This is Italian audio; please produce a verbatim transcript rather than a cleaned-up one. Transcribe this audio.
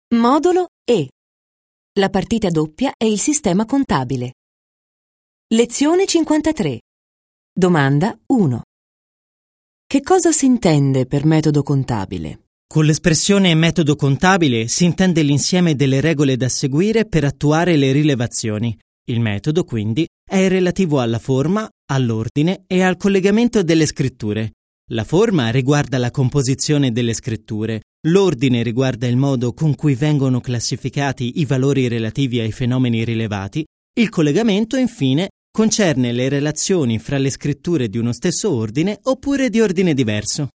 Modulo E. La partita doppia è il sistema contabile. Lezione cinquantatré. Domanda uno. Che cosa si intende per metodo contabile? Con l'espressione metodo contabile si intende l'insieme delle regole da seguire per attuare le rilevazioni. Il metodo, quindi, è relativo alla forma, all'ordine e al collegamento delle scritture. La forma riguarda la composizione delle scritture, l'ordine riguarda il modo con cui vengono classificati i valori relativi ai fenomeni rilevati, il collegamento, infine, concerne le relazioni fra le scritture di uno stesso ordine oppure di ordine diverso.